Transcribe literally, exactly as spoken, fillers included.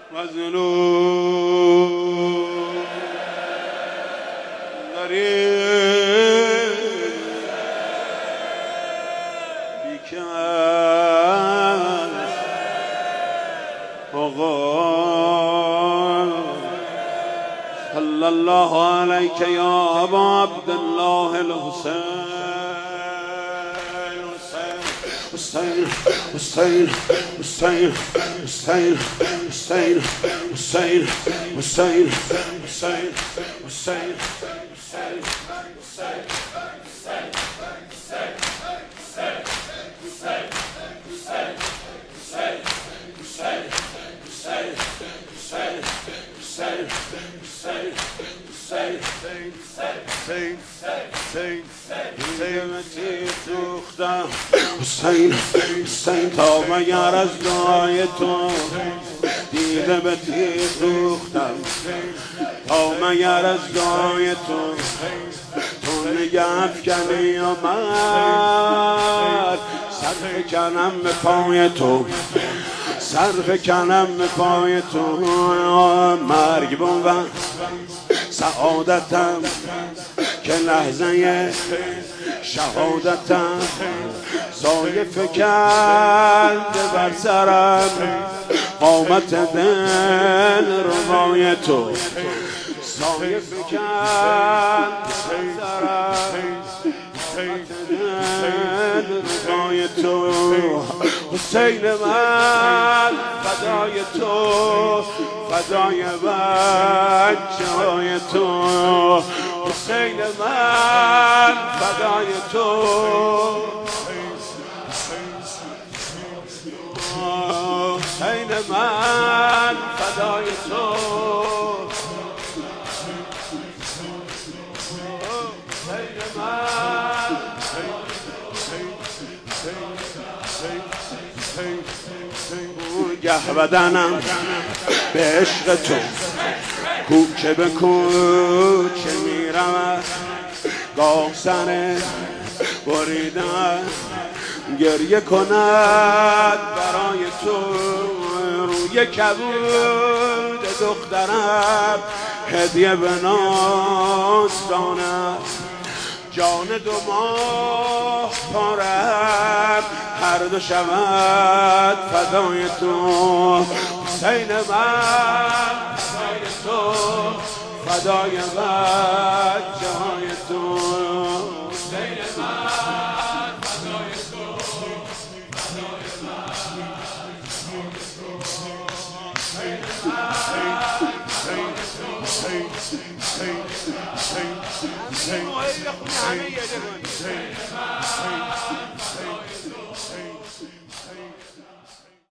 مظلوم غریب بیکس آقا صلی الله علیک یا ابا عبدالله الحسین حسین حسین حسین حسین حسین حسین حسین حسین حسین حسین حسین تا مگر از دعای تو دیده به تیر دوختم تا مگر از دعای تو تو نگه افکنی و من سر فکنم به پای تو سر فکنم به پای تو مرگ بود سعادتم که لحظه شهادتم سایه فکند بر سرم قامت دل ربای تو سایه فکند بر سرم قامت دل ربای تو حسین من فدای تو فدای بچه های تو حسین من فدای تو حسین من فدای تو حسین من گه بدنم به عشق تو کوچه به کوچه میرم گاه سر بریدم گریه کند برای تو روی کبود دخترم هدیه به ناز دانم جان دو ماه پارم هر دو شود فدای تو حسین من فدای تو فدای بچه های تو حسین من فدای تو فدای بچه های تو